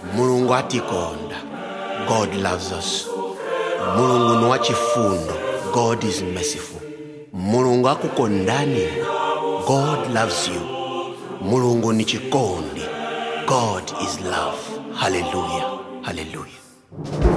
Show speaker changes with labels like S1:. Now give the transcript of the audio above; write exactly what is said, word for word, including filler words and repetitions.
S1: Mulungu atikonda. God loves us. Mulungu ni wachifundo. God is merciful. Mulungu akukondani. God loves you. Mulungu ni chikondi. God is love. Hallelujah. Hallelujah.